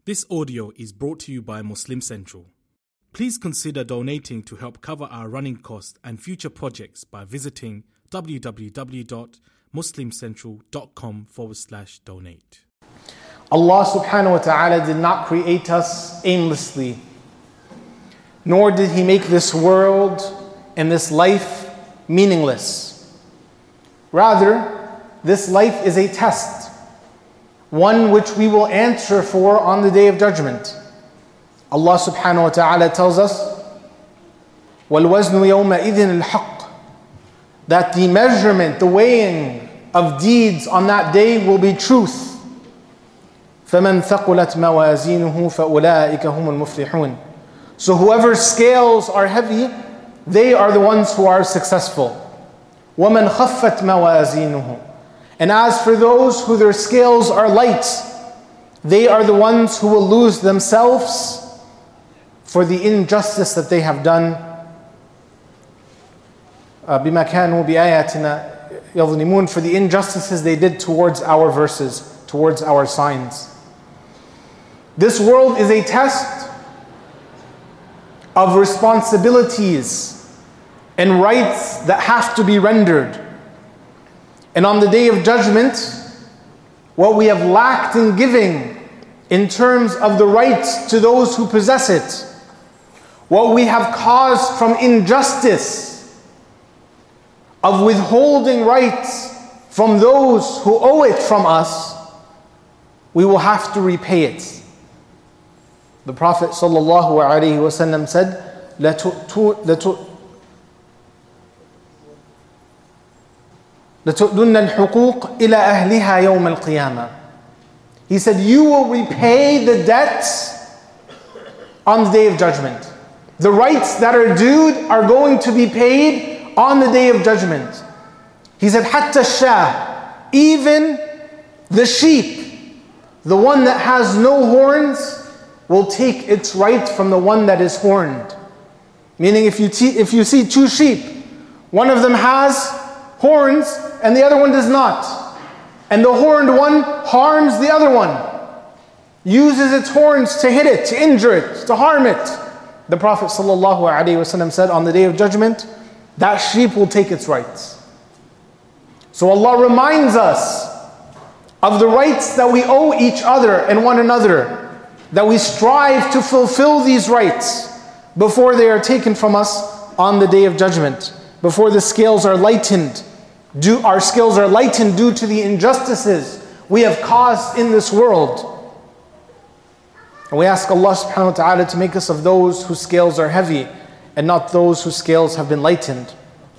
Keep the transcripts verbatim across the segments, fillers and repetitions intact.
This audio is brought to you by Muslim Central. Please consider donating to help cover our running costs and future projects by visiting www.muslimcentral.com forward slash donate. Allah subhanahu wa ta'ala did not create us aimlessly, nor did He make this world and this life meaningless. Rather, this life is a test, one which we will answer for on the Day of Judgment. Allah subhanahu wa ta'ala tells us, وَالْوَزْنُ يَوْمَئِذٍ الْحَقِّ, that the measurement, the weighing of deeds on that day will be truth. فَمَنْ ثَقُلَتْ مَوَازِينُهُ فَأُولَٰئِكَ هُمُ الْمُفْلِحُونَ. So whoever's scales are heavy, they are the ones who are successful. وَمَنْ خَفَّتْ مَوَازِينُهُ. And as for those who their scales are light, they are the ones who will lose themselves for the injustice that they have done. بِمَا كَانُوا بِآيَاتِنَا يَظْلِمُونَ, for the injustices they did towards our verses, towards our signs. This world is a test of responsibilities and rights that have to be rendered. And on the Day of Judgment, what we have lacked in giving in terms of the rights to those who possess it, what we have caused from injustice, of withholding rights from those who owe it from us, we will have to repay it. The Prophet sallallahu alaihi wasallam said, لَتُؤْدُنَّ الْحُقُوقِ إِلَى أَهْلِهَا يَوْمَ الْقِيَامَةِ. He said, you will repay the debts on the Day of Judgment. The rights that are due are going to be paid on the Day of Judgment. He said, حَتَّى الشَّاةِ, even the sheep, the one that has no horns, will take its right from the one that is horned. Meaning if you, te- if you see two sheep, one of them has horns and the other one does not, and the horned one harms the other one, uses its horns to hit it, to injure it, to harm it, the Prophet ﷺ said, on the Day of Judgment, that sheep will take its rights. So Allah reminds us of the rights that we owe each other and one another, that we strive to fulfill these rights before they are taken from us on the Day of Judgment, before the scales are lightened. Do, our scales are lightened due to the injustices we have caused in this world. And we ask Allah subhanahu wa ta'ala to make us of those whose scales are heavy and not those whose scales have been lightened.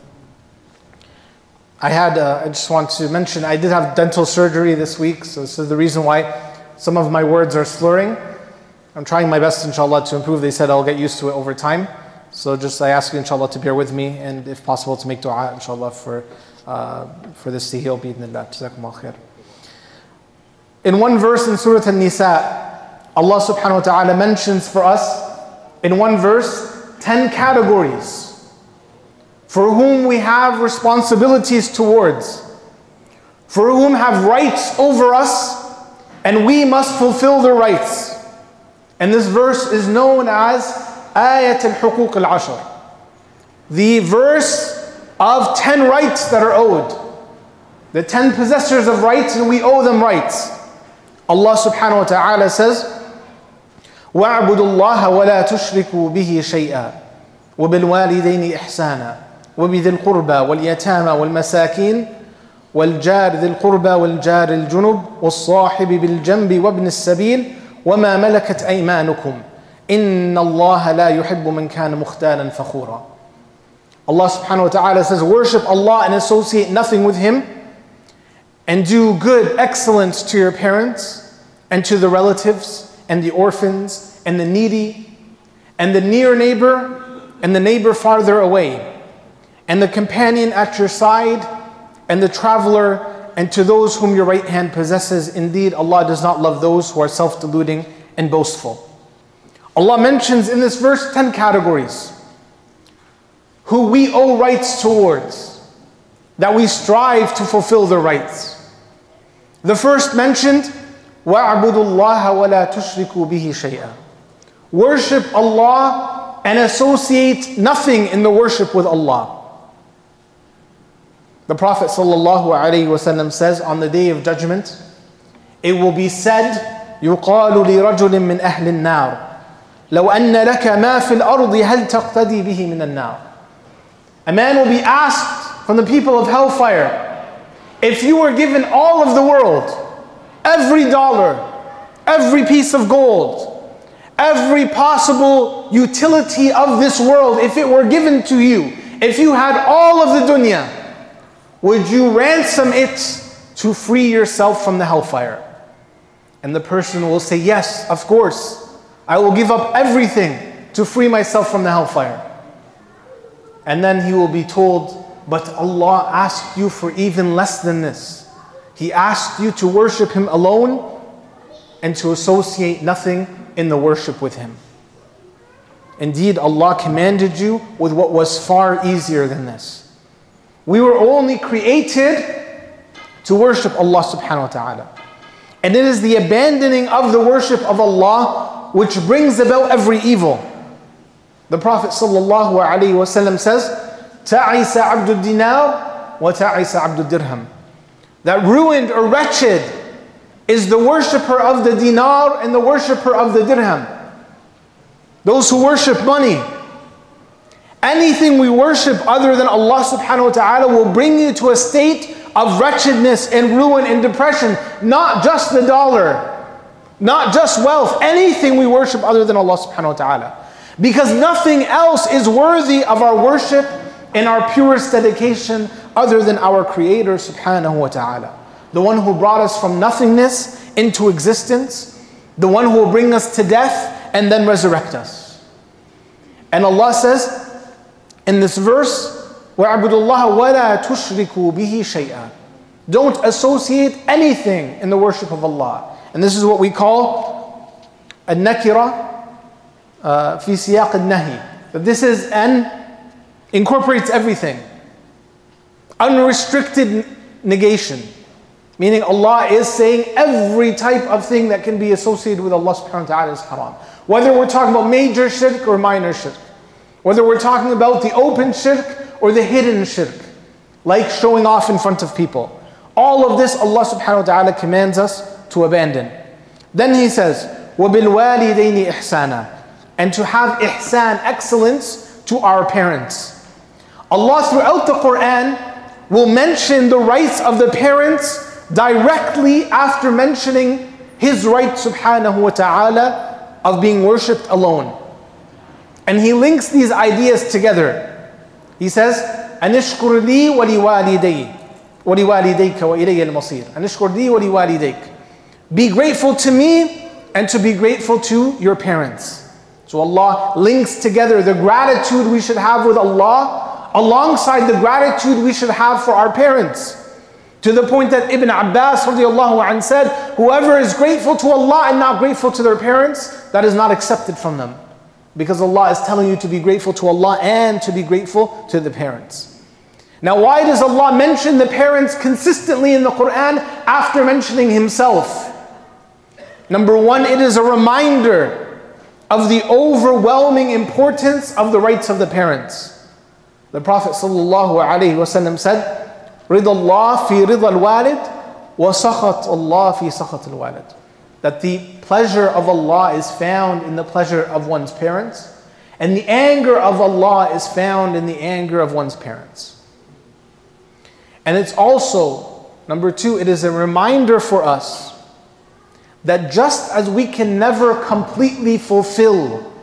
I had, uh, I just want to mention, I did have dental surgery this week, so this is the reason why some of my words are slurring. I'm trying my best, inshallah, to improve. They said I'll get used to it over time. So just I ask you, inshallah, to bear with me, and if possible, to make dua, inshallah, for uh, for this to heal, bi'idhnillah. Jazakumullah khair. In one verse in Surah An-Nisa, Allah subhanahu wa ta'ala mentions for us, in one verse, ten categories for whom we have responsibilities towards, for whom have rights over us, and we must fulfill their rights. And this verse is known as Ayat al-Huquq al-Ashr, the verse of ten rights that are owed. The ten possessors of rights, and we owe them rights. Allah subhanahu wa ta'ala says, وَاعْبُدُوا اللَّهَ وَلَا تُشْرِكُوا بِهِ شَيْئًا وَبِالْوَالِدَيْنِ إِحْسَانًا وَبِذِي الْقُرْبَى وَالْيَتَامَى وَالْمَسَاكِينِ وَالْجَارِ ذِي الْقُرْبَى وَالْجَارِ الْجُنُبِ وَالصَّاحِبِ بِالْجَنْبِ وَابْنِ السَّبِيلِ وَمَا مَلَكَتْ أَيْمَانُكُمْ إِنَّ اللَّهَ لَا يُحِبُّ مَنْ كَانَ مُخْتَالًا فَخُورًا. Allah subhanahu wa ta'ala says, worship Allah and associate nothing with Him, and do good excellence to your parents and to the relatives and the orphans and the needy and the near neighbor and the neighbor farther away and the companion at your side and the traveler, and to those whom your right hand possesses. Indeed, Allah does not love those who are self-deluding and boastful. Allah mentions in this verse ten categories who we owe rights towards, that we strive to fulfill their rights. The first mentioned وَاعْبُدُوا اللَّهَ وَلَا تُشْرِكُوا بِهِ شَيْئًا. Worship Allah and associate nothing in the worship with Allah. The Prophet ﷺ says on the Day of Judgment, it will be said, يُقَالُ لِرَجُلٍ مِّنْ أَهْلِ النَّارِ لو أن لك ما في الأرض هل تقتدي به من النار. A man will be asked from the people of hellfire, if you were given all of the world, every dollar, every piece of gold, every possible utility of this world, if it were given to you, if you had all of the dunya, would you ransom it to free yourself from the hellfire? And the person will say, yes, of course. I will give up everything to free myself from the hellfire. And then he will be told, but Allah asked you for even less than this. He asked you to worship Him alone and to associate nothing in the worship with Him. Indeed, Allah commanded you with what was far easier than this. We were only created to worship Allah subhanahu wa ta'ala. And it is the abandoning of the worship of Allah which brings about every evil. The Prophet sallallahu alaihi wasallam says, "Ta'isa abdul dinar wa ta'isa abdul dirham." That ruined or wretched is the worshipper of the dinar and the worshipper of the dirham. Those who worship money. Anything we worship other than Allah subhanahu wa ta'ala will bring you to a state of wretchedness and ruin and depression. Not just the dollar. Not just wealth, anything we worship other than Allah subhanahu wa ta'ala. Because nothing else is worthy of our worship and our purest dedication other than our Creator subhanahu wa ta'ala. The one who brought us from nothingness into existence, the one who will bring us to death and then resurrect us. And Allah says in this verse, وَاعْبُدُوا اللَّهَ وَلَا تُشْرِكُوا بِهِ شَيْئًا. Don't associate anything in the worship of Allah. And this is what we call النكرة في سياق النهي. That this is an incorporates everything. Unrestricted negation. Meaning Allah is saying every type of thing that can be associated with Allah subhanahu wa ta'ala is haram. Whether we're talking about major shirk or minor shirk. Whether we're talking about the open shirk or the hidden shirk. Like showing off in front of people. All of this Allah subhanahu wa ta'ala commands us to abandon. Then He says, وَبِالْوَالِدَيْنِ إِحْسَانًا. And to have ihsan, excellence, to our parents. Allah throughout the Quran will mention the rights of the parents directly after mentioning His right subhanahu wa ta'ala of being worshipped alone. And He links these ideas together. He says, أَنِشْكُرْ لِي وَلِوَالِدَيْ وَلِوَالِدَيْكَ وَإِلَيَّ الْمَصِيرُ. أَنِشْكُرْ لِي وَلِوَالِدَيْكَ. Be grateful to me and to be grateful to your parents. So Allah links together the gratitude we should have with Allah alongside the gratitude we should have for our parents. To the point that Ibn Abbas radiallahu anh said, whoever is grateful to Allah and not grateful to their parents, that is not accepted from them. Because Allah is telling you to be grateful to Allah and to be grateful to the parents. Now why does Allah mention the parents consistently in the Quran after mentioning Himself? Number one, it is a reminder of the overwhelming importance of the rights of the parents. The Prophet ﷺ said, رِضَى اللَّهِ فِي رِضَى الْوَالِدِ وَسَخَطَ اللَّهِ فِي سَخَطِ الْوَالِدِ. That the pleasure of Allah is found in the pleasure of one's parents, and the anger of Allah is found in the anger of one's parents. And it's also, number two, it is a reminder for us that just as we can never completely fulfill,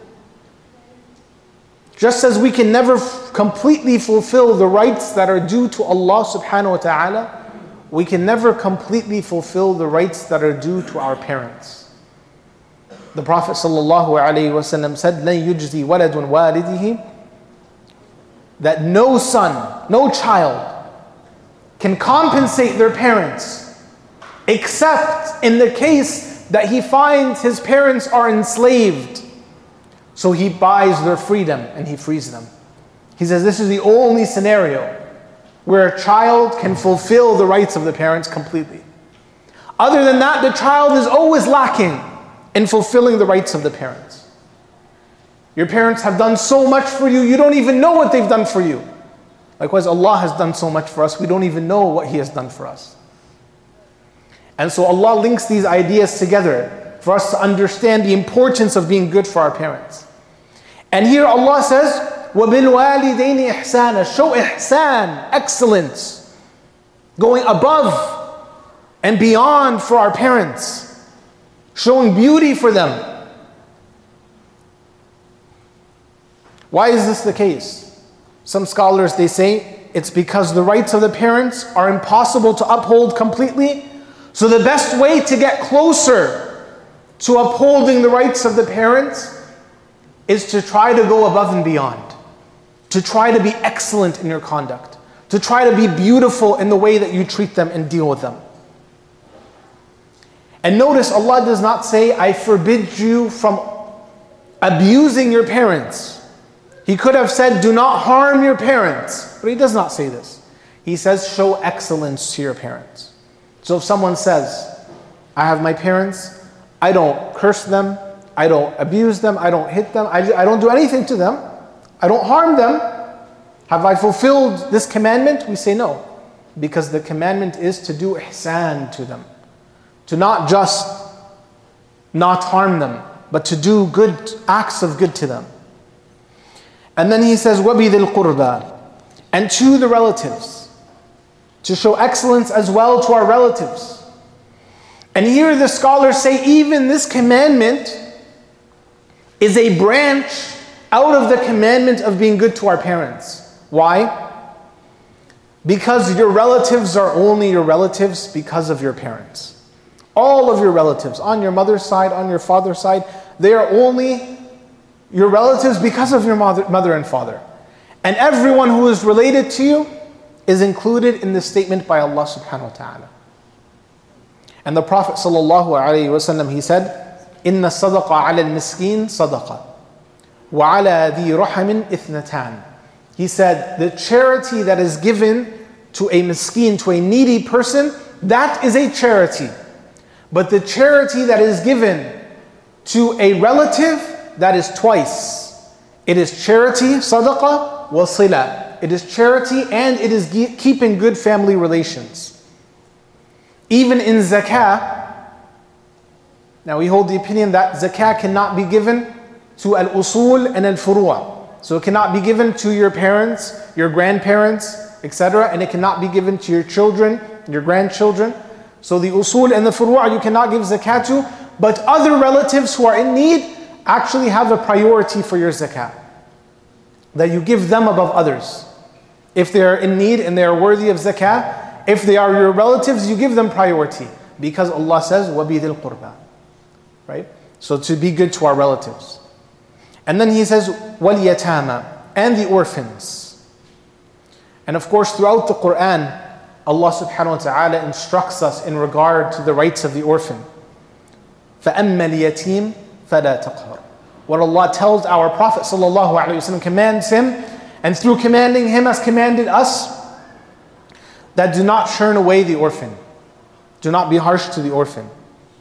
just as we can never f- completely fulfill the rights that are due to Allah subhanahu wa ta'ala, we can never completely fulfill the rights that are due to our parents. The Prophet sallallahu alaihi wasallam said, لَن يُجْزِي وَلَدٌ وَالِدِهِ. That no son, no child can compensate their parents except in the case that he finds his parents are enslaved. So he buys their freedom and he frees them. He says this is the only scenario where a child can fulfill the rights of the parents completely. Other than that, the child is always lacking in fulfilling the rights of the parents. Your parents have done so much for you, you don't even know what they've done for you. Likewise, Allah has done so much for us, we don't even know what He has done for us. And so Allah links these ideas together for us to understand the importance of being good for our parents. And here Allah says, وَبِالْوَالِدَيْنِ إِحْسَانًا. Show ihsan, excellence, going above and beyond for our parents, showing beauty for them. Why is this the case? Some scholars, they say, it's because the rights of the parents are impossible to uphold completely. So the best way to get closer to upholding the rights of the parents is to try to go above and beyond, to try to be excellent in your conduct, to try to be beautiful in the way that you treat them and deal with them. And notice Allah does not say, I forbid you from abusing your parents. He could have said, do not harm your parents, but He does not say this. He says, show excellence to your parents. So if someone says, I have my parents, I don't curse them, I don't abuse them, I don't hit them, I, I don't do anything to them, I don't harm them. Have I fulfilled this commandment? We say no. Because the commandment is to do ihsan to them. To not just not harm them, but to do good acts of good to them. And then He says, وَبِذِي الْقُرْبَى. And to the relatives. To show excellence as well to our relatives. And here the scholars say even this commandment is a branch out of the commandment of being good to our parents. Why? Because your relatives are only your relatives because of your parents. All of your relatives, on your mother's side, on your father's side, they are only your relatives because of your mother, mother and father. And everyone who is related to you is included in this statement by Allah subhanahu wa ta'ala. And the Prophet sallallahu alayhi wa sallam, he said, إِنَّ الصَّدَقَ عَلَى الْمِسْكِينِ صَدَقَةً وَعَلَى ذِي رَحَمٍ إِثْنَتَانِ. He said, the charity that is given to a miskeen, to a needy person, that is a charity. But the charity that is given to a relative, that is twice. It is charity, sadaqah, wa sila. It is charity and it is keeping good family relations. Even in zakah, now we hold the opinion that zakah cannot be given to al-usul and al-furu'a. So it cannot be given to your parents, your grandparents, et cetera. And it cannot be given to your children, your grandchildren. So the usul and the furu'a you cannot give zakah to, but other relatives who are in need actually have a priority for your zakah. That you give them above others. If they are in need and they are worthy of zakah, if they are your relatives, you give them priority. Because Allah says, وَبِذِي الْقُرْبَى. Right? So to be good to our relatives. And then He says, وَالْيَتَامَى. And the orphans. And of course throughout the Quran, Allah subhanahu wa ta'ala instructs us in regard to the rights of the orphan. فَأَمَّا الْيَتِيمِ فَلَا تَقْهَرْ. What Allah tells our Prophet sallallahu alaihi wasallam, commands him, and through commanding him has commanded us, that do not churn away the orphan. Do not be harsh to the orphan.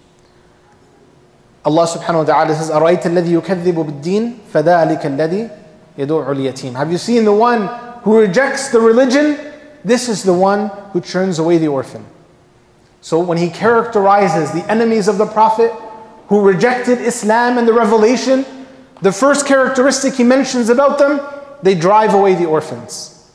Allah subhanahu wa ta'ala says, أَرَأَيْتَ الَّذِي يُكَذِّبُ بِالدِّينِ فَذَلِكَ الَّذِي يَدُعُ الْيَتِيمِ. Have you seen the one who rejects the religion? This is the one who churns away the orphan. So when He characterizes the enemies of the Prophet who rejected Islam and the revelation, the first characteristic He mentions about them, they drive away the orphans.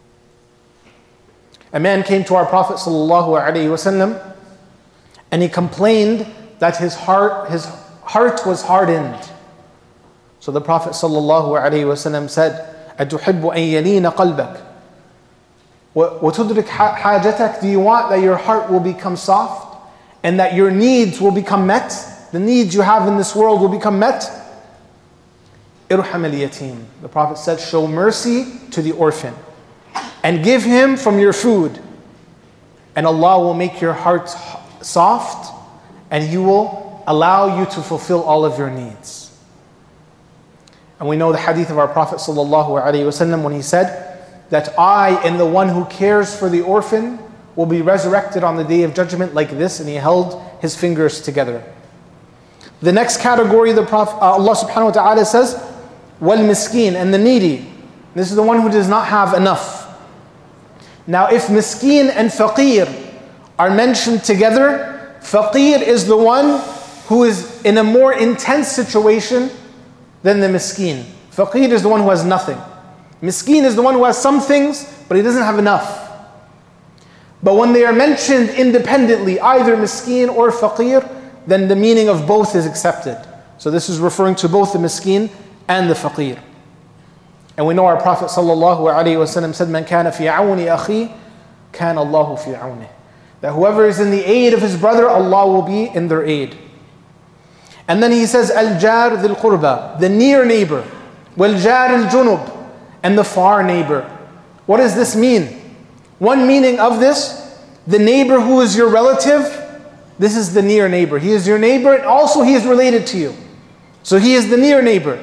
A man came to our Prophet sallallahu alaihi wasallam and he complained that his heart, his heart was hardened. So the Prophet sallallahu alaihi wasallam said, أَتُحِبُّ أَن يَلِينَ قَلْبَكَ وَتُدْرِكْ حَاجَتَكَ. Do you want that your heart will become soft and that your needs will become met? The needs you have in this world will become met? إِرْحَمَ الْيَتِيمِ. The Prophet said, show mercy to the orphan and give him from your food. And Allah will make your heart soft and He will allow you to fulfill all of your needs. And we know the hadith of our Prophet sallallahu alaihi wasallam when he said that I and the one who cares for the orphan will be resurrected on the Day of Judgment like this, and he held his fingers together. The next category, the Prophet, uh, Allah subhanahu wa ta'ala says, وَالْمِسْكِينَ, and the needy. This is the one who does not have enough. Now if miskeen and faqir are mentioned together, faqir is the one who is in a more intense situation than the miskeen. Faqir is the one who has nothing. Miskeen is the one who has some things, but he doesn't have enough. But when they are mentioned independently, either miskeen or faqir, then the meaning of both is accepted. So this is referring to both the miskeen and the faqir. And we know our Prophet sallallahu alaihi wasallam said, "Man kana fi auni akhi, kana Allahu fi auni." That whoever is in the aid of his brother, Allah will be in their aid. And then he says, "Al-jar dhil qurba," the near neighbor, "Wal-jar al-junub," and the far neighbor. What does this mean? One meaning of this, the neighbor who is your relative, this is the near neighbor. He is your neighbor, and also he is related to you. So he is the near neighbor.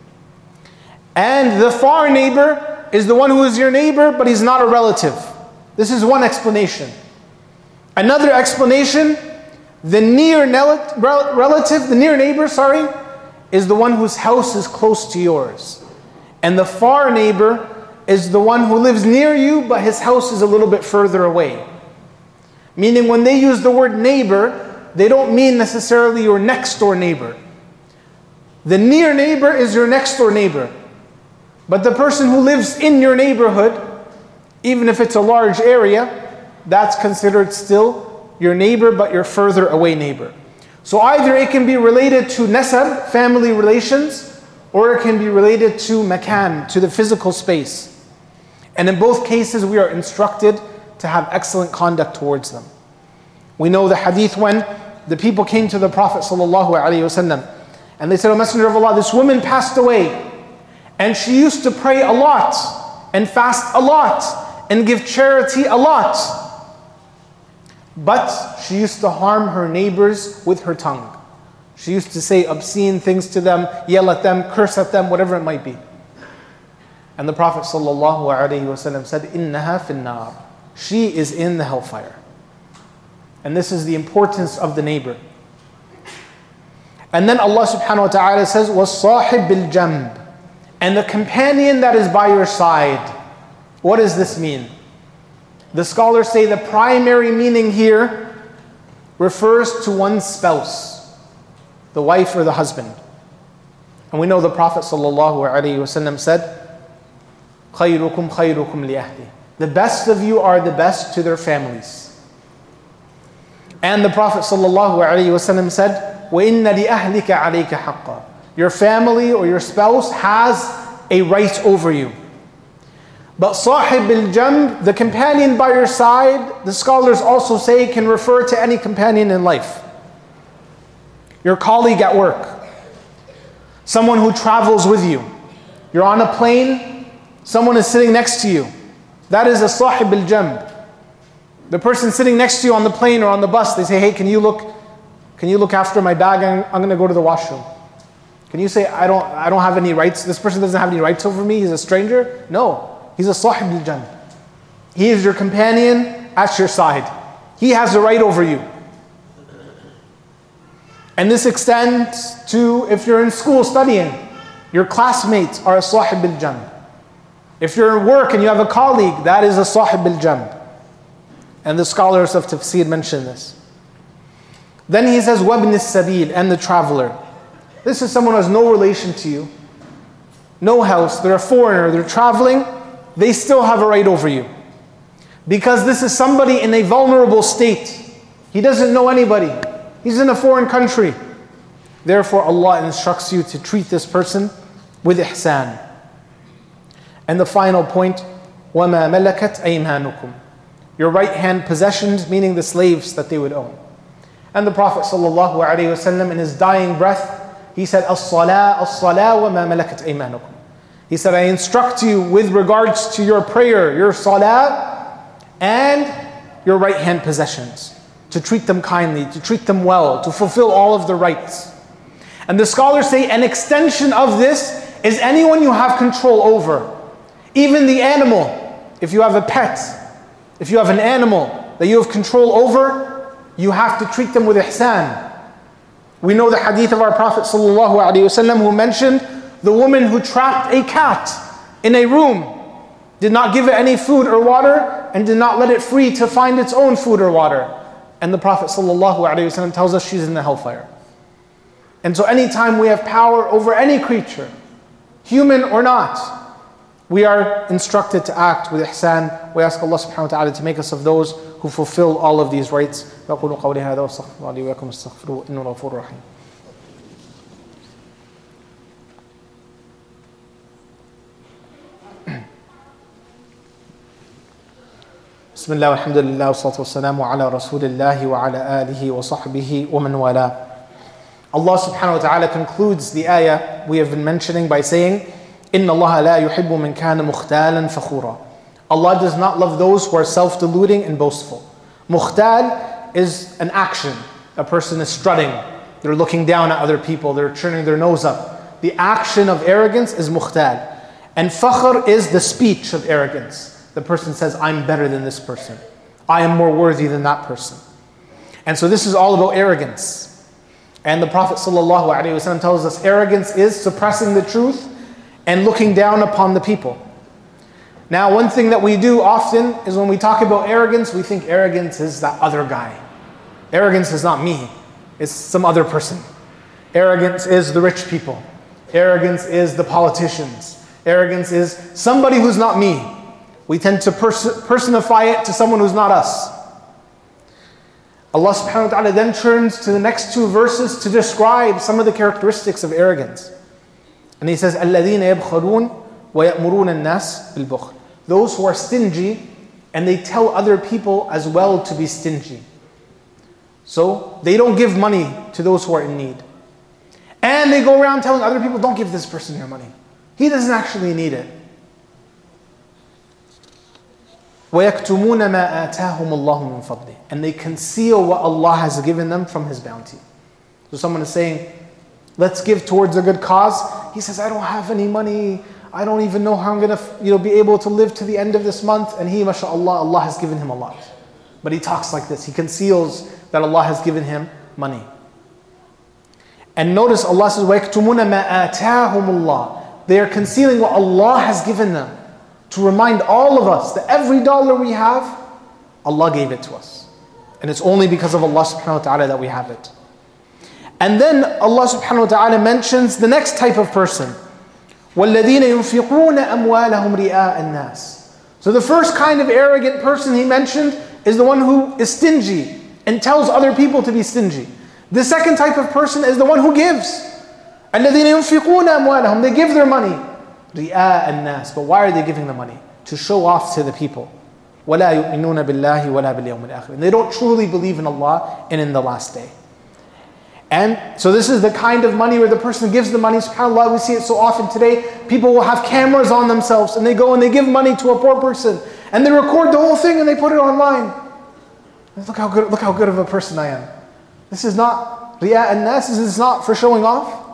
And the far neighbor is the one who is your neighbor, but he's not a relative. This is one explanation. Another explanation, the near relative, the near neighbor, sorry, is the one whose house is close to yours. And the far neighbor is the one who lives near you, but his house is a little bit further away. Meaning when they use the word neighbor, they don't mean necessarily your next door neighbor. The near neighbor is your next door neighbor. But the person who lives in your neighborhood, even if it's a large area, that's considered still your neighbor, but your further away neighbor. So either it can be related to nasab, family relations, or it can be related to makan, to the physical space. And in both cases, we are instructed to have excellent conduct towards them. We know the hadith when the people came to the Prophet ﷺ and they said, "O Messenger of Allah, this woman passed away, and she used to pray a lot, and fast a lot, and give charity a lot. But she used to harm her neighbors with her tongue. She used to say obscene things to them, yell at them, curse at them, whatever it might be." And the Prophet ﷺ said, "Innaha fin nar." She is in the hellfire. And this is the importance of the neighbor. And then Allah subhanahu wa ta'ala says, وَالصَّاحِبْ بِالْجَنْبِ, and the companion that is by your side. What does this mean? The scholars say the primary meaning here refers to one's spouse, the wife or the husband. And we know the Prophet ﷺ said, خَيْرُكُمْ خَيْرُكُمْ لِأَهْلِهِ, the best of you are the best to their families. And the Prophet ﷺ said, وَإِنَّ لِأَهْلِكَ عَلَيْكَ حَقًّا, your family or your spouse has a right over you. But صاحب الجنب, the companion by your side, the scholars also say can refer to any companion in life. Your colleague at work, someone who travels with you. You're on a plane, someone is sitting next to you. That is a صاحب الجنب. The person sitting next to you on the plane or on the bus, they say, "Hey, can you look, can you look after my bag? I'm, I'm going to go to the washroom." Can you say, I don't, I don't have any rights, this person doesn't have any rights over me, he's a stranger? No, he's a صاحب الجنب. He is your companion at your side. He has a right over you. And this extends to if you're in school studying, your classmates are a صاحب الجنب. If you're at work and you have a colleague, that is a صاحب الجنب. And the scholars of tafsir mention this. Then he says, وَابْنِ السَّبِيلِ, and the traveler. This is someone who has no relation to you, no house, they're a foreigner, they're traveling, they still have a right over you. Because this is somebody in a vulnerable state. He doesn't know anybody. He's in a foreign country. Therefore Allah instructs you to treat this person with ihsan. And the final point, وَمَا مَلَكَتْ أَيْمَانُكُمْ, your right hand possessions, meaning the slaves that they would own. And the Prophet ﷺ in his dying breath, he said, As-salah, as-salah wa ma malakat aymanukum. He said, I instruct you with regards to your prayer, your salah, and your right hand possessions, to treat them kindly, to treat them well, to fulfill all of the rights. And the scholars say an extension of this is anyone you have control over. Even the animal, if you have a pet, if you have an animal that you have control over, you have to treat them with ihsan. We know the hadith of our Prophet ﷺ who mentioned the woman who trapped a cat in a room, did not give it any food or water, and did not let it free to find its own food or water. And the Prophet ﷺ tells us she's in the hellfire. And so anytime we have power over any creature, human or not, we are instructed to act with ihsan. We ask Allah subhanahu wa ta'ala to make us of those who fulfill all of these rights. وَأَقُولُ قَوْلِي هَذَا وَأَسْتَغْفِرُ اللَّهَ لِي وَلَكُمْ اسْتَغْفِرُوهُ إِنَّهُ غَفُورٌ رَحِيمٌ. بسم الله والحمد لله والصلاة والسلام على رسول الله وعلى آله وصحبه ومن والاه. Allah subhanahu wa ta'ala concludes the ayah we have been mentioning by saying, إِنَّ اللَّهَ لَا يُحِبُّ مِنْ كَانَ مُخْتَالًا فَخُورًا. Allah does not love those who are self-deluding and boastful. Mukhtal is an action. A person is strutting. They're looking down at other people. They're turning their nose up. The action of arrogance is mukhtal. And fakhr is the speech of arrogance. The person says, I'm better than this person. I am more worthy than that person. And so this is all about arrogance. And the Prophet ﷺ tells us arrogance is suppressing the truth and looking down upon the people. Now, one thing that we do often is when we talk about arrogance, we think arrogance is that other guy. Arrogance is not me, it's some other person. Arrogance is the rich people. Arrogance is the politicians. Arrogance is somebody who's not me. We tend to pers- personify it to someone who's not us. Allah subhanahu wa ta'ala then turns to the next two verses to describe some of the characteristics of arrogance. And He says, الَّذِينَ يَبْخَلُونَ وَيَأْمُرُونَ النَّاسِ بِالْبُخْلِ. Those who are stingy and they tell other people as well to be stingy. So they don't give money to those who are in need. And they go around telling other people, don't give this person your money. He doesn't actually need it. وَيَكْتُمُونَ مَا آتَاهُمُ اللَّهُ مِنْ فَضْلِهِ. And they conceal what Allah has given them from His bounty. So someone is saying, let's give towards a good cause. He says, I don't have any money. I don't even know how I'm going to you know, be able to live to the end of this month. And he, mashallah, Allah has given him a lot. But he talks like this. He conceals that Allah has given him money. And notice Allah says, وَيَكْتُمُونَ مَا آتَاهُمُ اللَّهُ. They are concealing what Allah has given them. To remind all of us that every dollar we have, Allah gave it to us. And it's only because of Allah subhanahu wa ta'ala that we have it. And then Allah subhanahu wa ta'ala mentions the next type of person. وَالَّذِينَ يُنْفِقُونَ أَمْوَالَهُمْ رِئَاءَ النَّاسِ. So the first kind of arrogant person He mentioned is the one who is stingy and tells other people to be stingy. The second type of person is the one who gives. الَّذِينَ يُنْفِقُونَ أَمْوَالَهُمْ. They give their money. رِئَاءَ النَّاسِ. But why are they giving the money? To show off to the people. وَلَا يُؤْمِنُونَ بِاللَّهِ وَلَا بِالْيَوْمِ الْآخِرِ. And they don't truly believe in Allah and in the last day. And so this is the kind of money where the person gives the money. SubhanAllah, we see it so often today. People will have cameras on themselves and they go and they give money to a poor person. And they record the whole thing and they put it online. Look how good, look how good of a person I am. This is not riya and nas. This is not for showing off.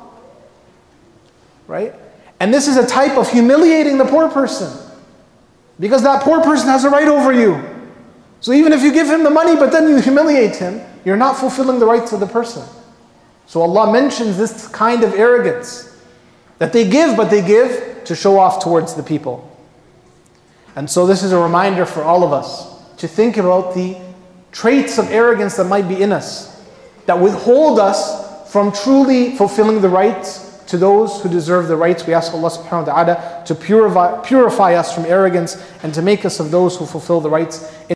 Right? And this is a type of humiliating the poor person. Because that poor person has a right over you. So even if you give him the money but then you humiliate him, you're not fulfilling the rights of the person. So Allah mentions this kind of arrogance. That they give, but they give to show off towards the people. And so this is a reminder for all of us to think about the traits of arrogance that might be in us, that withhold us from truly fulfilling the rights to those who deserve the rights. We ask Allah subhanahu wa ta'ala to purify, purify us from arrogance and to make us of those who fulfill the rights.